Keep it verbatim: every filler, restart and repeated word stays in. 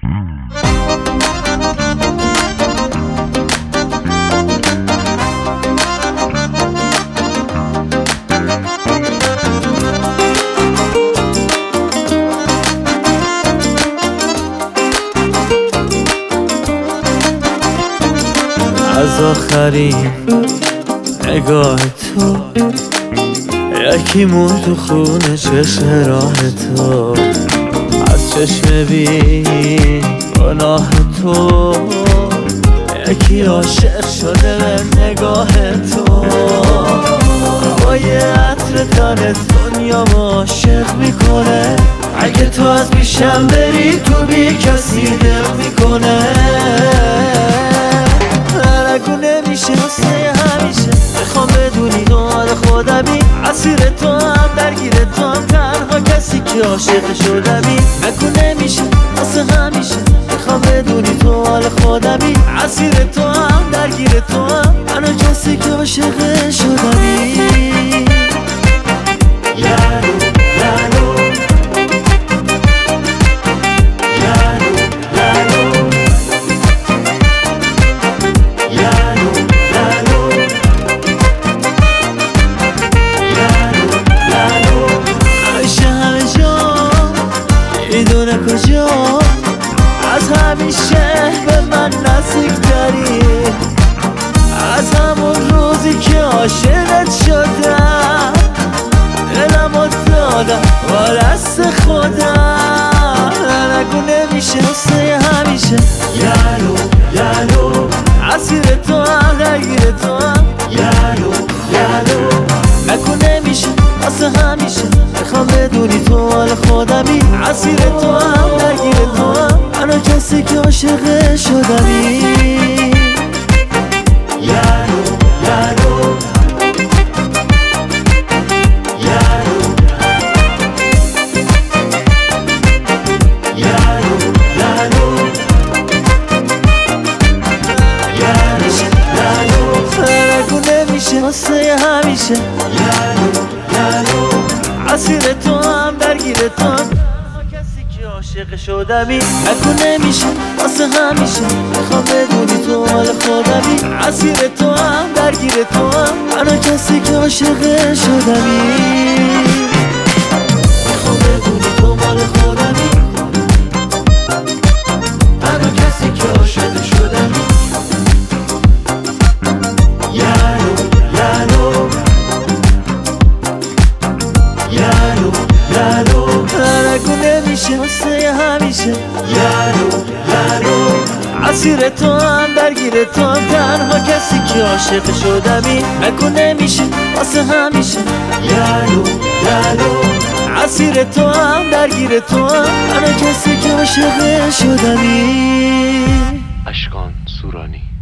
از آخرین نگاه تو یکی مون تو خونه چشم راه تو، از چشم بی گناه تو یکی عاشق شده به نگاه تو. هوای عطر تنت دنیا ما عاشق میکنه، اگه تو از پیشم بری تو بی کسی دل میکنه. نگو نمیشه واسه همیشه، میخوام بدونی تو حال خودمی، اسیر تو هم درگیر تو هم تنها کسی که عاشق شدمی. نگو نمیشه واسه همیشه، میخوام بدونی تو حال خودمی، اسیر تو هم درگیر تو هم تنها کسی که عاشق شدمی. یارو یارو میدونه کجا از همیشه به من نزدیک داری، از همون روزی که عاشقت شدم دلمو دادم با دست خودم. نگو نمیشه واسه همیشه، یارو یارو اسیر تو هم درگیر تو هم، یارو یارو نگو نمیشه واسه همیشه، میخوام بدونی تو حال خودمی، اسیر تو هم درگیر تو هم تنها کسی که عاشق شدمی. یارو یارو یارو یارو یارو یارو نگو نمیشه واسه همیشه، یارو یارو اسیر تو هم درگیر تو هم کسی که عاشق شدمی. نگو نمیشه واسه همیشه، میخوام بدونی تو حال خودمی، اسیر تو هم درگیر تو هم تنها کسی که عاشق شدمی. میخوام بدونی تو حال خودمی، تنها کسی که عاشق شدمی. یارو یارو یارو یارو نگو نمیشه واسه همیشه، یارو یارو اسیر تو هم درگیر تو هم تنها کسی که عاشق شدمی. نگو نمیشه واسه همیشه، یارو یارو اسیر تو هم درگیر تو هم تنها کسی که عاشق شدمی. اشکان سورانی.